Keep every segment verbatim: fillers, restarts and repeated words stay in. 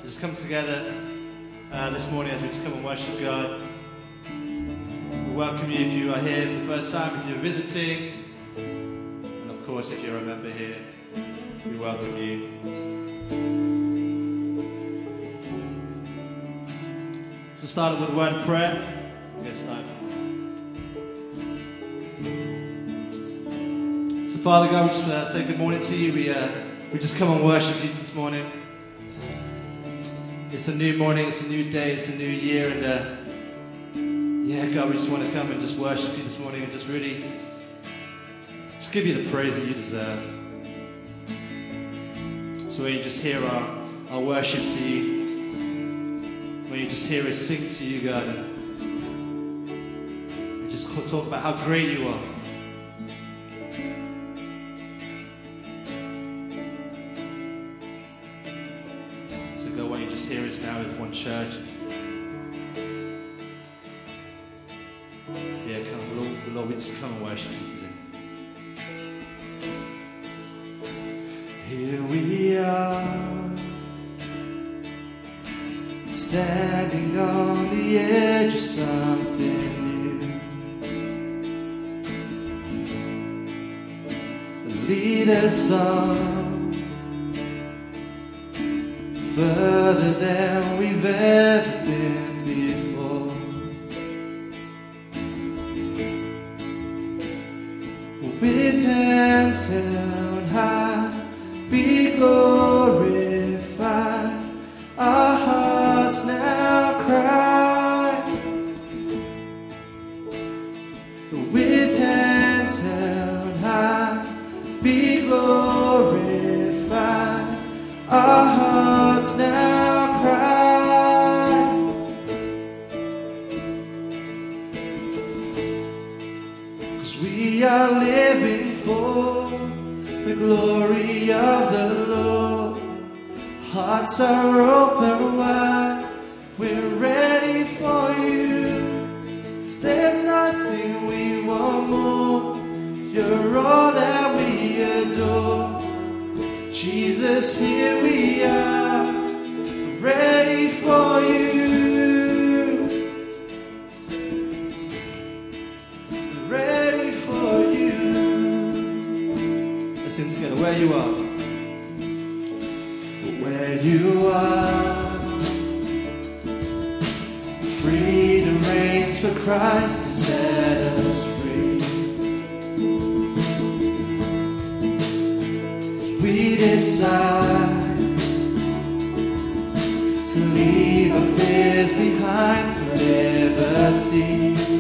just come together uh, this morning as we just come and worship God. We welcome you if you are here for the first time, if you're visiting, and of course if you're a member here, we welcome you. So start with a word of prayer. We'll get started. So Father God, we just uh, say good morning to you. We uh, we just come and worship you this morning. It's a new morning, it's a new day, it's a new year, and uh, yeah, God, we just want to come and just worship you this morning and just really just give you the praise that you deserve. So when you just hear our, our worship to you, when you just hear us sing to you, God, and just talk about how great you are. So God, when you just hear us now as one church, yeah, come, Lord, Lord, we just come and worship you today. Here we are, standing on the edge of something new. Lead us on, further than we've ever been before. With hands held high, be glorified. Our hearts now cry. With hands held high, be glorified. Our hearts now cry. 'Cause we are living for the glory of the Lord. Hearts are open wide, we're ready for you. 'Cause there's nothing we want more, you're all that we adore. Jesus, here we are, ready for you. Ready for you. Let's sing together, where you are. Where you are, freedom reigns for Christ to set us free. As we decide to leave our fears behind for liberty.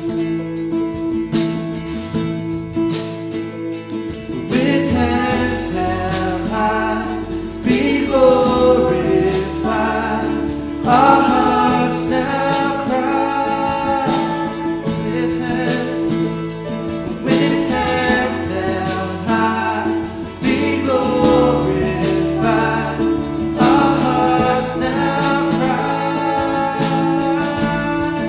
With hands held high, be glorified. Our hearts now cry. With hands, with hands held high, be glorified. Our hearts now cry.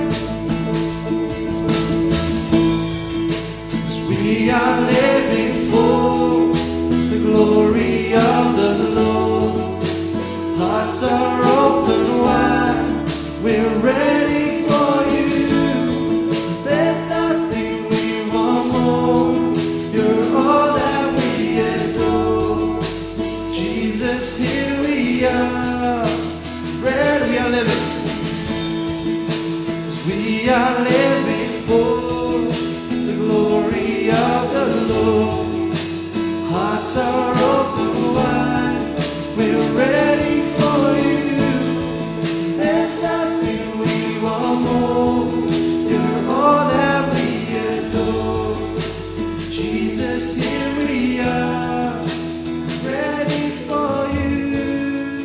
'Cause we are living for the glory of the Lord. Hearts are open wide, we're ready for you. 'Cause there's nothing we want more, you're all that we adore. Jesus, here we are, ready, we are living. 'Cause we are living for the glory of the Lord. Hearts are open wide, we're ready for you. 'Cause there's nothing we want more, you're all that we adore. Jesus, here we are, ready for you.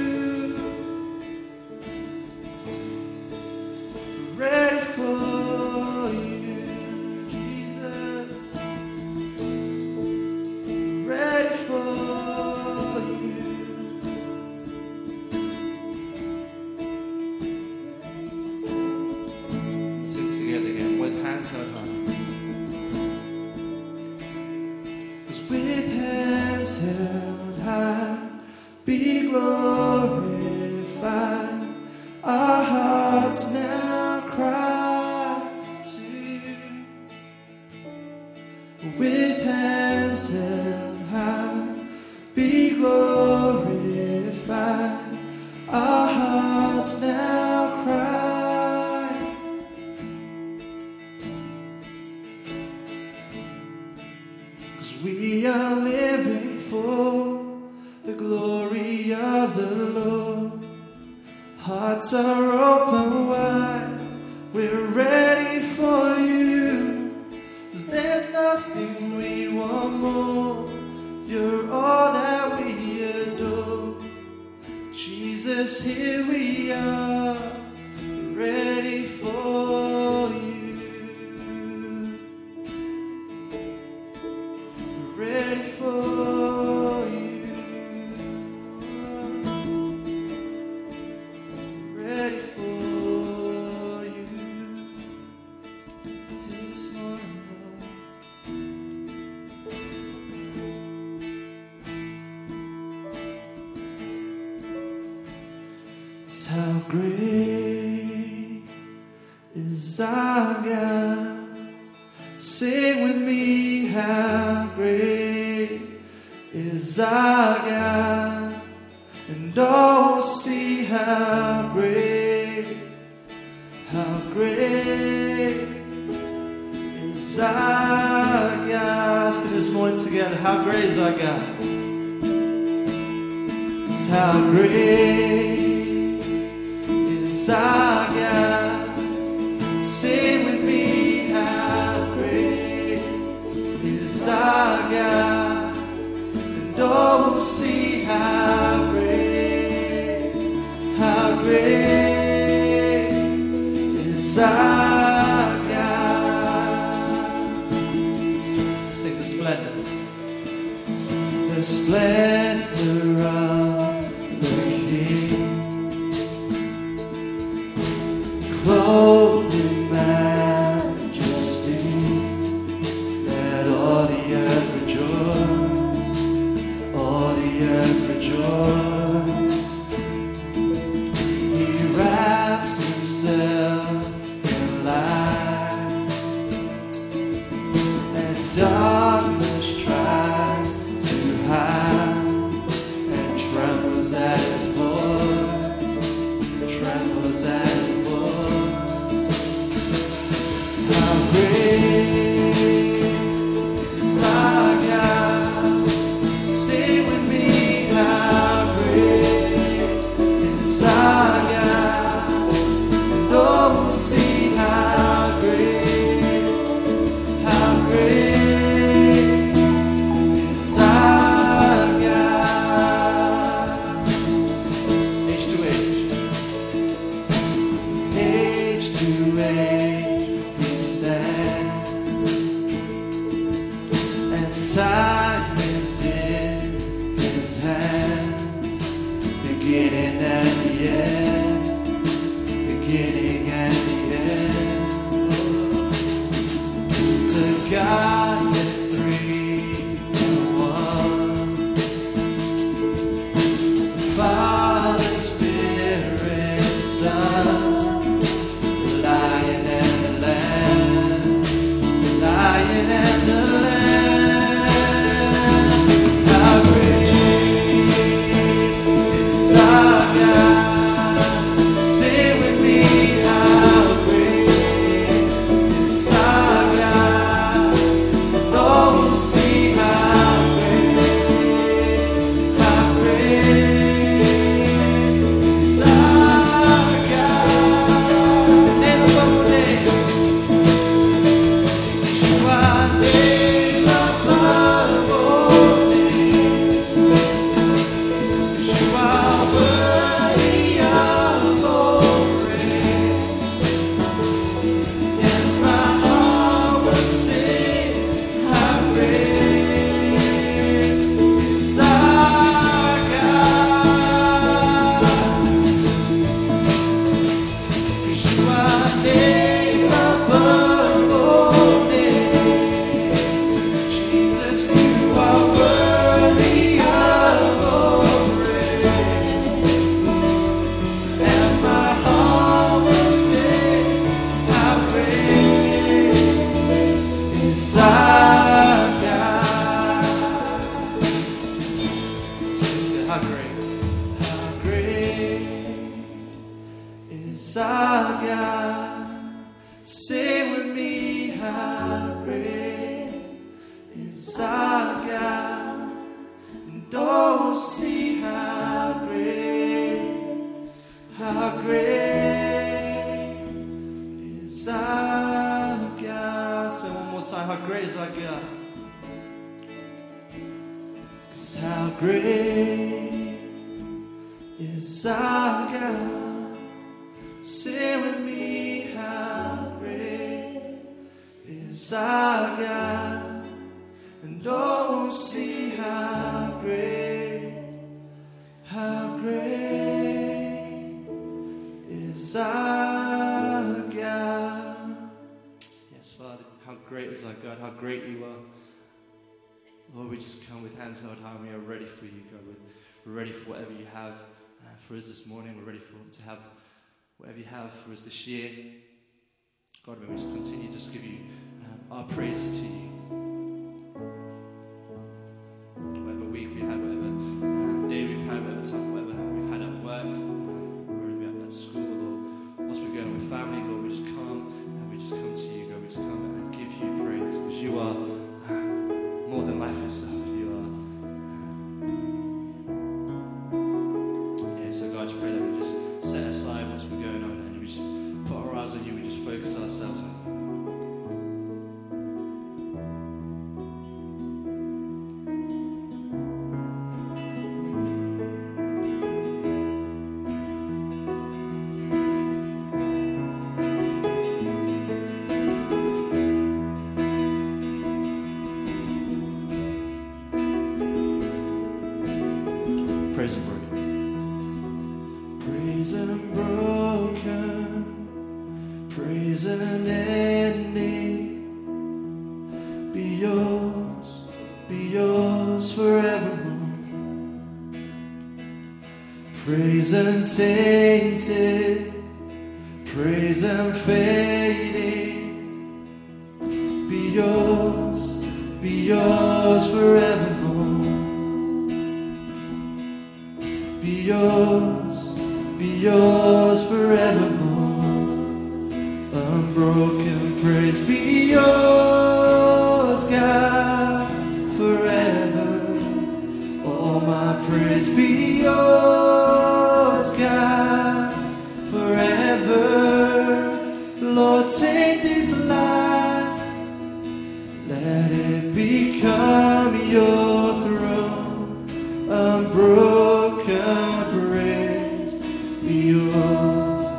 Ready for the Lord. Hearts are open wide, we're ready for you. 'Cause there's nothing we want more, you're all that we adore. Jesus, here we are, ready for you. Ready for you. Ready for you. This morning, it's how great is our God. Sing with me, how great is our God, and all will see how great, how great is our God. Sing this morning together, how great is our God. It's how great is our God. Sing with me, how great is our God, and all will see how great, how great is our God. Sing the splendor, the splendor of the King, clothed in majesty, let all the earth rejoice, all the earth rejoice. He wraps himself in light, and darkness tries to hide, and trembles at his voice, trembles at his voice. How great is our God. Sing with me, how great is our God, and all will see how great, how great is our God. Age to age, age to age we stand, and time is in his hands, beginning and the end, beginning and the end. The Godhead three in one, Father, Spirit, Son, the Lion and the Lamb, the Lion and the Lamb. How great is our God. Sing with me, how great is our God. And all will see how great, how great is our God. It's the name above all names. Yeshua, name above all names. Yeshua, worthy of all praise. Yes, my heart will sing, how great is our God. Yeshua, name above all names. Jesus, you are worthy of all praise. And my heart will sing, how great is our God. Sing it, how great, how great is our God. Sing with me, how great is our God, and all will see how great. great is our God. Sing with me, how great is our God. And all will see how great, how great is our God. Yes, Father, how great is our God, how great you are. Lord, we just come with hands held high. We are ready for you, God. We're ready for whatever you have uh, for us this morning. We're ready for to have whatever you have for us this year. God, may we just continue just give you um, our praise to you. Whatever week we had, whatever um, day we've had, whatever time, whatever we've had at work, whether we're at school or whilst we're going with family, Lord, we just come and we just come to you, God. We just come and give you praise because you are more than life itself. You are. Yeah, so God, I just pray that we just set aside what's been going on and we just put our eyes on you, we just focus ourselves on you. Praise and broken. Praise and broken. Praise and ending. Be yours, be yours forevermore. Praise and tainted. Praise and fading. Be yours, be yours forevermore. Be yours, be yours forevermore. Unbroken praise be yours, God, forever. All my praise be yours, God, forever. Lord, take this life, let it become your throne. Unbroken praise be yours.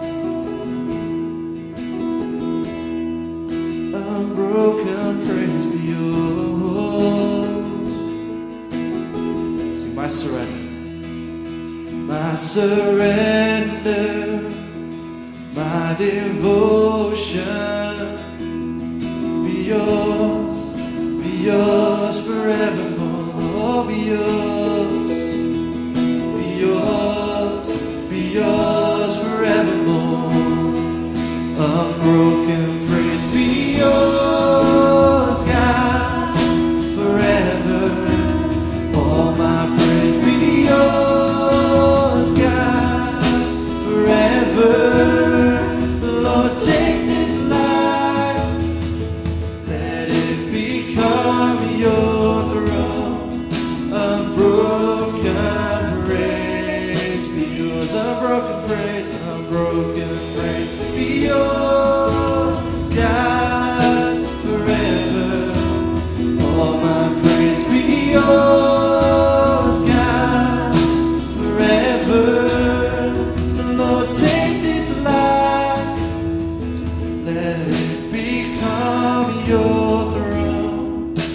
Unbroken praise be yours. See, my surrender, my surrender, my devotion be yours, be yours forevermore. Be yours, be yours, be yours forevermore. Unbroken praise be yours, God, forever. All my praise be yours, God, forever. Lord, take this life, let it become your throne. Unbroken praise be yours. Unbroken praise, unbroken praise be yours, God, forever. All my praise be yours, God, forever. So Lord, take this life, let it become your throne.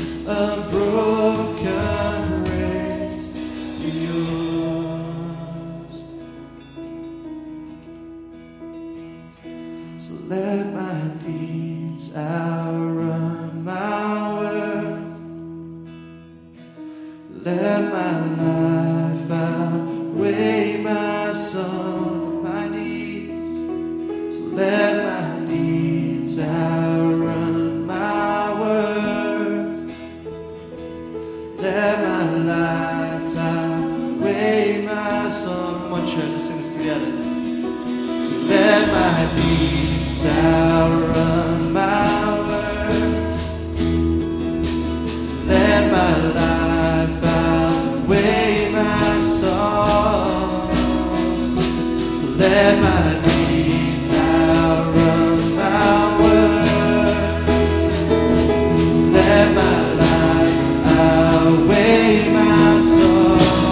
Unbroken praise be yours. So let my needs outrun my words. Let my life outweigh my song, my needs. So let my needs outrun my words. Let my life outweigh my song. Come on, church, let's sing this together. So let my needs outrun my words. Let my life outweigh my song. So let my needs outrun my words. Let my life outweigh my song.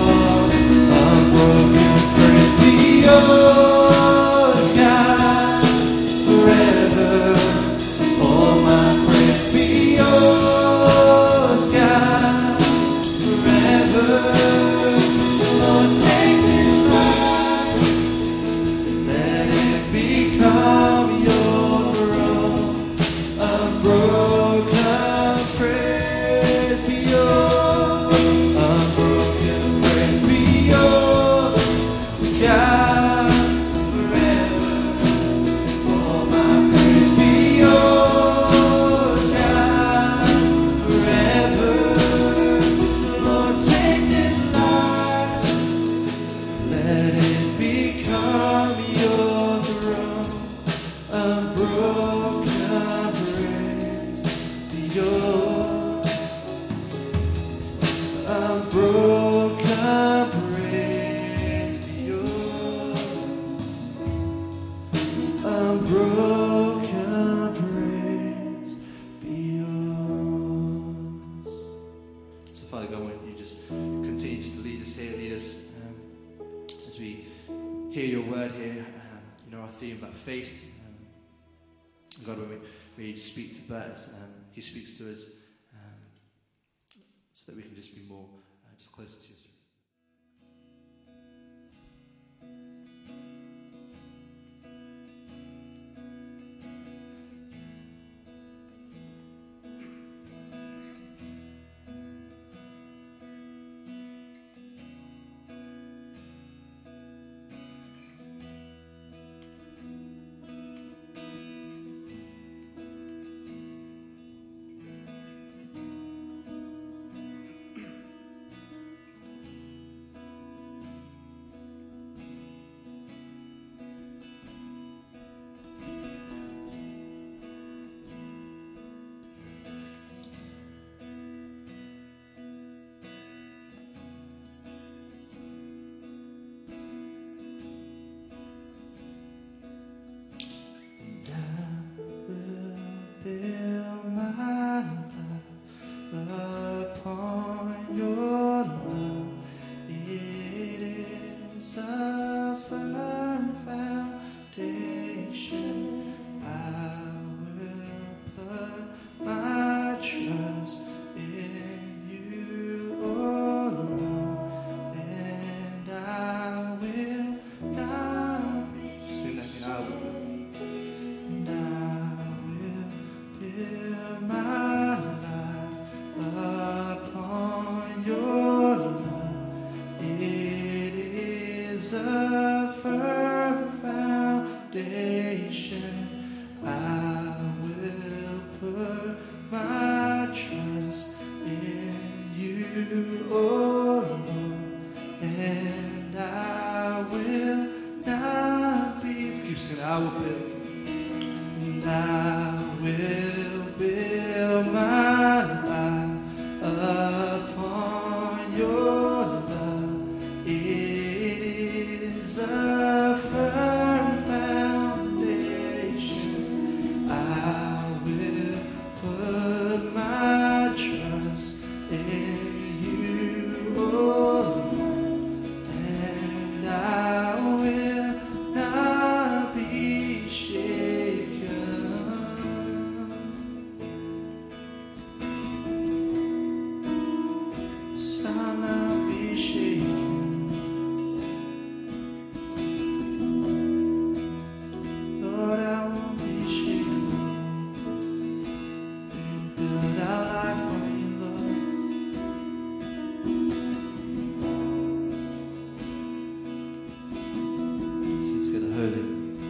broken praise be yours. So Father God, won't you just continue just to lead us here, lead us um, as we hear your word here, um, you know, our theme about faith. Um, God, when we, when you just speak to Bert, as um, he speaks to us, um, so that we can just be more, uh, just closer to you. Build my life upon your love. It is a firm foundation. I will put my trust in you, oh Lord, and I will not be. Sing that again. I will. Build my life upon your love. It is a firm foundation. I will put my trust in you, oh Lord, and I will not be. Let's keep singing. I will build. I will build my life upon your love. It is a firm foundation. I will put my trust in you, oh Lord, and I will not be shaken. Shall not be shaken. Lord, I won't be shaken. Build our life for you, Lord. Let's get holy.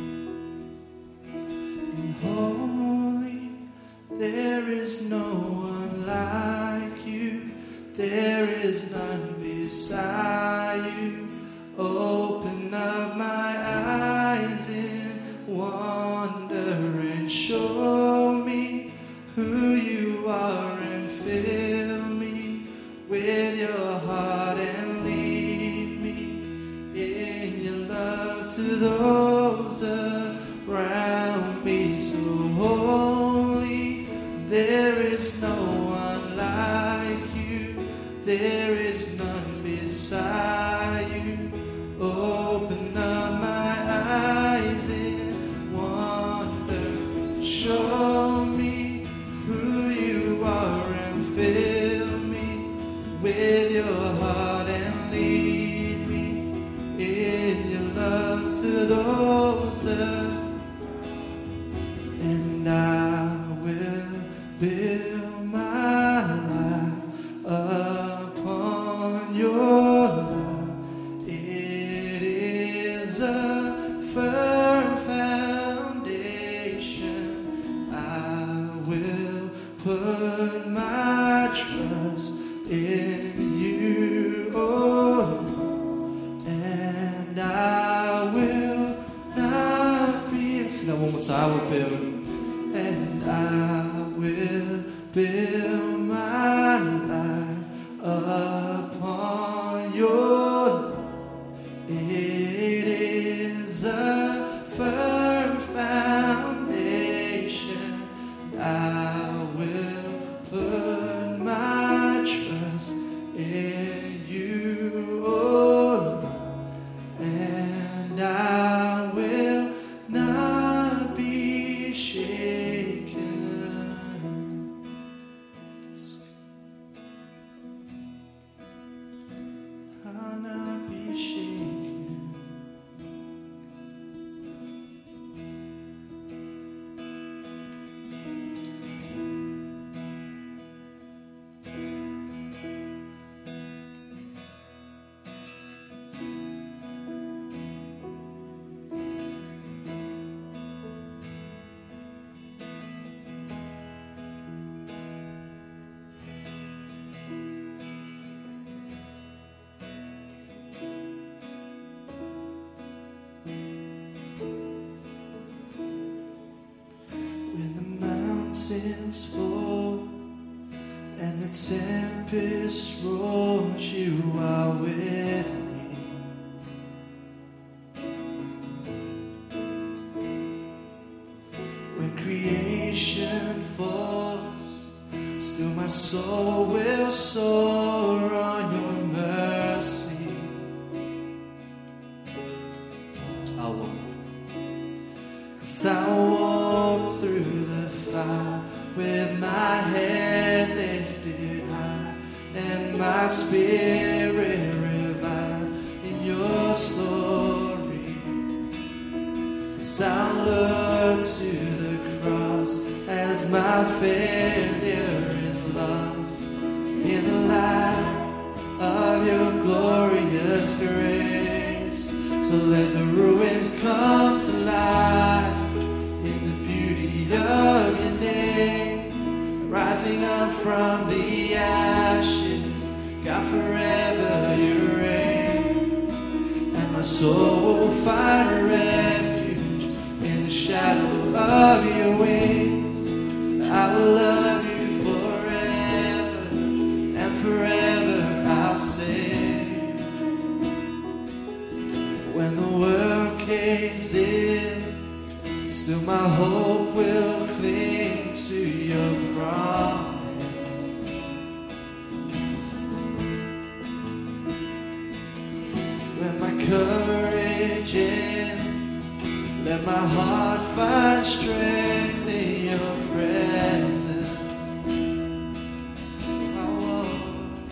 Holy, there is no one like you. There is none beside you. Open up my eyes in wonder and show me who you are and fill me with your heart and lead me in your love to those around me. So holy, there is no one like you. There is none beside you. Open up my eyes in wonder. Show me who you are and fill me with your heart and lead me in your love to those around. And I will build my life upon your love. It is a firm foundation. I will put my trust in you, oh Lord, and I will not be. Sing that one more time. I will build, and I will build my life upon your love. It is a firm foundation. mountains fall and the tempest roars, you are with me. When creation falls, still my soul will soar on your mercy. I'll walk, 'cause I'll walk through the fire with my head lifted high and my spirit revived in your story. 'Cause I'll look to the cross as my failure is lost in the light of your glorious grace. So let the ruins come to life in the beauty of your name, rising up from the ashes. God, forever you reign, and my soul will find a refuge in the shadow of your wings. I will love you forever, and forever I'll sing. When the world caves in, still my hope will cling to your promise. When my courage ends, let my heart find strength in your presence. I'll walk,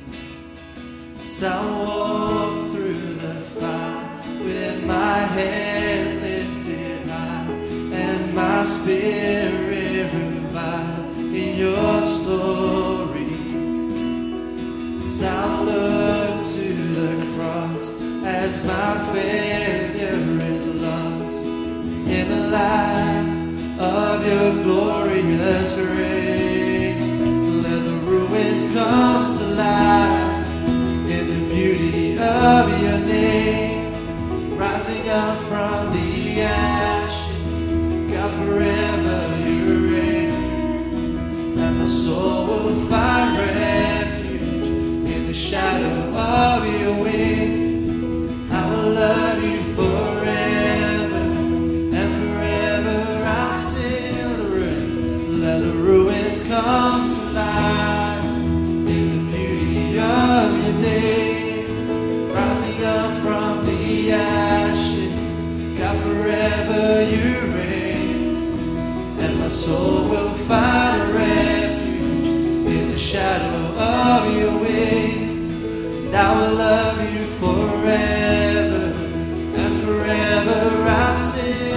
so I'll walk through the fire with my head lifted high and my spirit revived in your story. 'Cause I'll look to the cross as my failure is lost in the light of your glorious grace. So let the ruins come to life in the beauty of your name, rising up from the ashes. God, forever you reign, and my soul will find refuge in the shadow of your wings. I will love you forever, and forever I'll sing the ruins. Let the ruins come to life in the beauty of your name, rising up from the ashes. God, forever you reign, and my soul will find a refuge in the shadow of your wings. And I will love you forever, and forever I'll sing.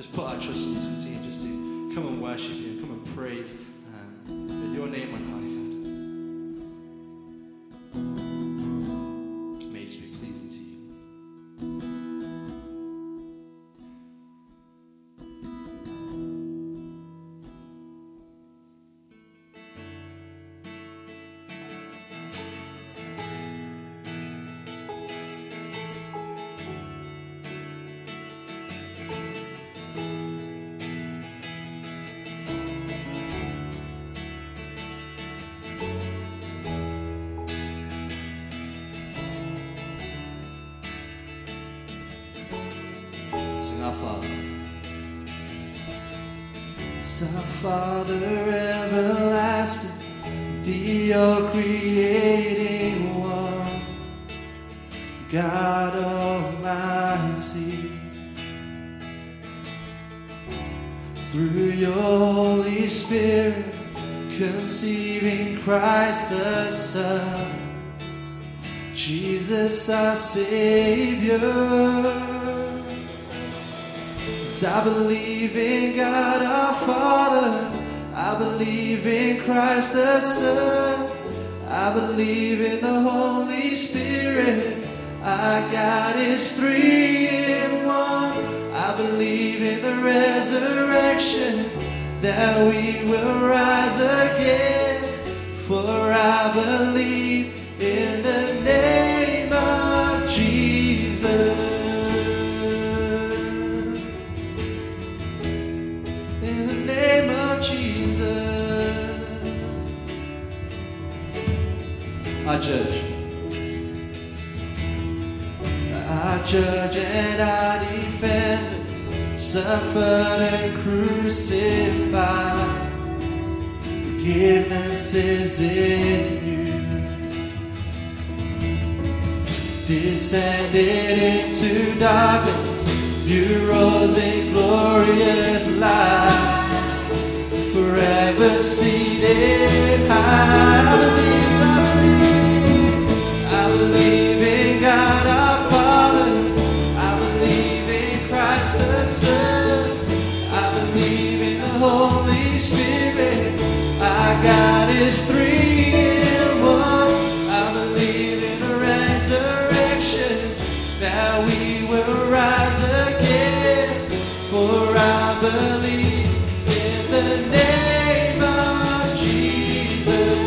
just put our trust in you, continue just to come and worship you and come and praise um, your name on high, God. May it just be pleasing to you. Our Father, our Father everlasting, the all-creating one, God Almighty. Through your Holy Spirit, conceiving Christ the Son, Jesus our Savior. I believe in God our Father, I believe in Christ the Son, I believe in the Holy Spirit, our God is three in one. I believe in the resurrection, that we will rise again, for I believe in the name of Jesus. I judge, I judge and I defend, suffered and crucified. Forgiveness is in you. Descended into darkness, you rose in glorious light. Forever seated high, I believe, I believe. I believe in God our Father, I believe in Christ the Son, I believe in the Holy Spirit, our God is three in one. I believe in the resurrection, that we will rise again, for I believe in the name of Jesus.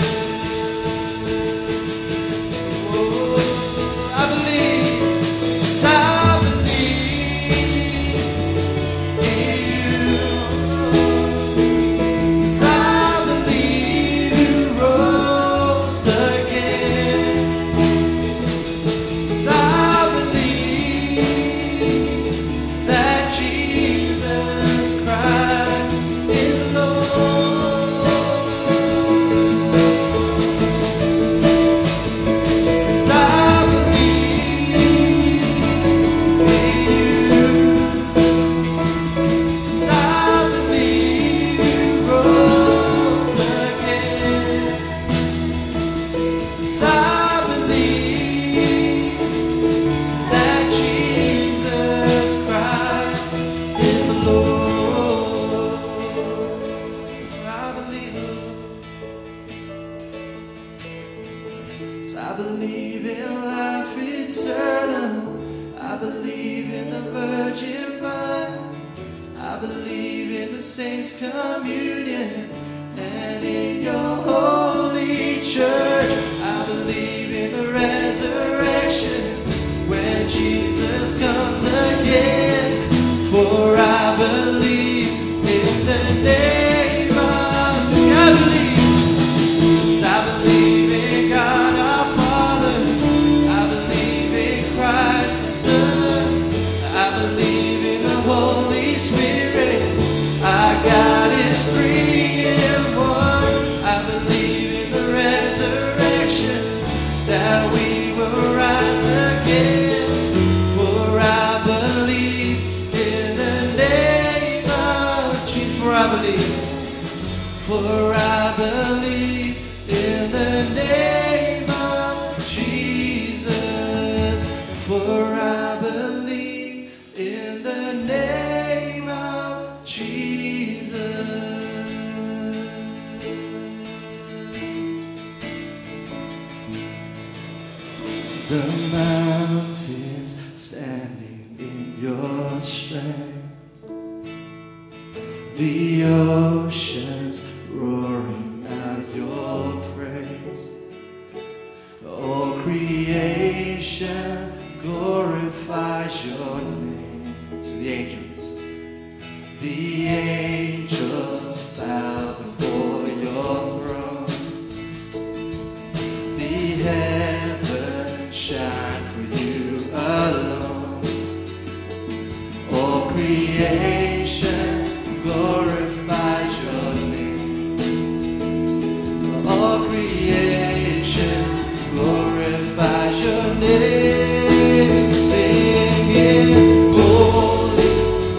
I believe in life eternal, I believe in the Virgin Mother, I believe in the Saints' communion, and in your holy church. I believe in the resurrection, when Jesus comes again, for I believe in the name of Jesus. I believe, I believe in God our Father, I believe in Christ the Son, I believe in the Holy Spirit, our God is three in one. I believe in the resurrection, that we will rise again, for I believe in the name of Jesus. For I believe, for I believe in the name of Jesus, for I believe in the name of the oceans roaring out your praise. All creation glorifies your name. To the angels, the angels bow before your throne. The heavens shine for you alone. All creation glorifies your name. All creation glorifies your name. Singing, holy,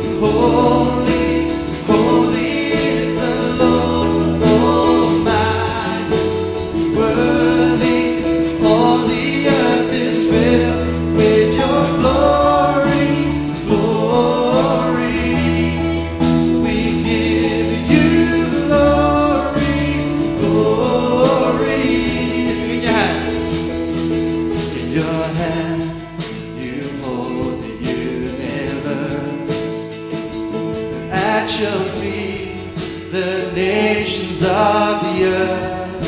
holy, holy is the Lord Almighty. Worthy, all the earth is filled with your glory, glory. We give you glory, glory. Sing in your hand. In your hand you hold the universe. At your feet the nations of the earth.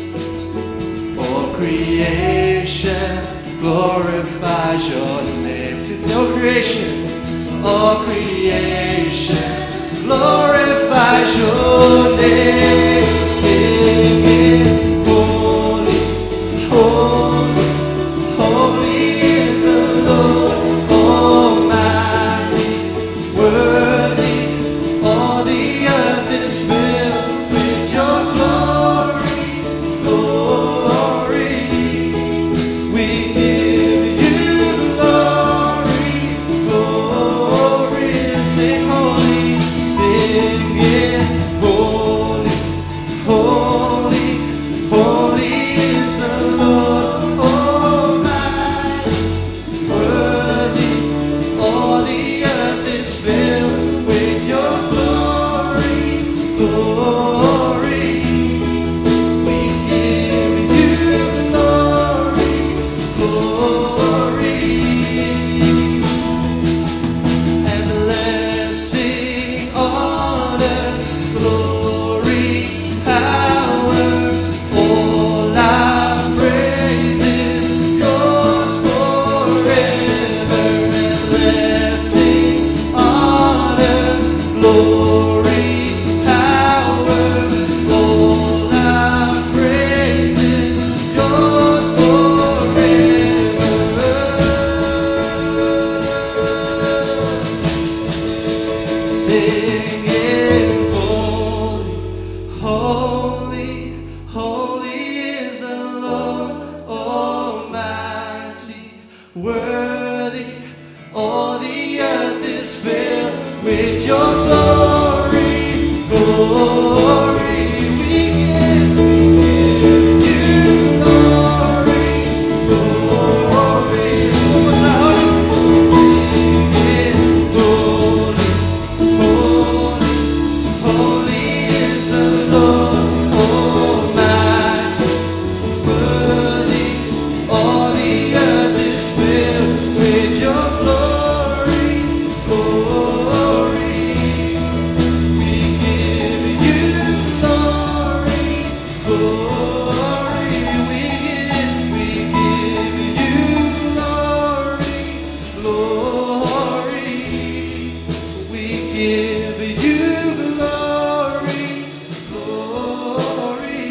All creation glorifies your name. Since no creation, all creation glorifies your name. Singing, holy, holy, holy is the Lord Almighty. Worthy, all the earth is filled with your glory, glory. We give you glory, glory. Sing holy, singing, holy, holy, holy is the Lord Almighty. Worthy, all the earth is filled with your glory, glory. We give you glory, glory. And blessing, honor, glory, power, all our praise is yours forever. And blessing, honor, glory, power, all our praise is yours forever. Singing, holy, holy, holy is the Lord Almighty. Worthy, all the earth is filled with your glory, glory. We give, we give you glory, glory. So one more time. Holy, holy, holy is the Lord Almighty. Worthy, all the earth is filled with your glory, glory. We give you glory, glory. We give, we give you glory, glory. We give you glory, glory.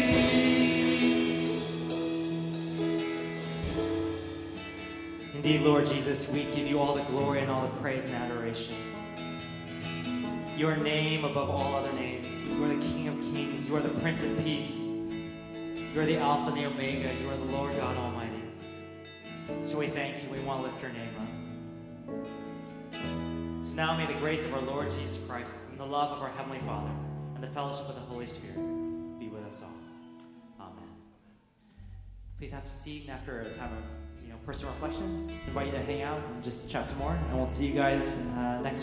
Indeed, Lord Jesus, we give you all the glory and all the praise and adoration. Your name above all other names. You are the King of Kings. You are the Prince of Peace. You are the Alpha and the Omega. You are the Lord God Almighty. So we thank you. We want to lift your name up. So now may the grace of our Lord Jesus Christ and the love of our Heavenly Father and the fellowship of the Holy Spirit be with us all. Amen. Please have a seat, and after a time of you know personal reflection, just invite you to hang out and just chat some more. And we'll see you guys uh, next week.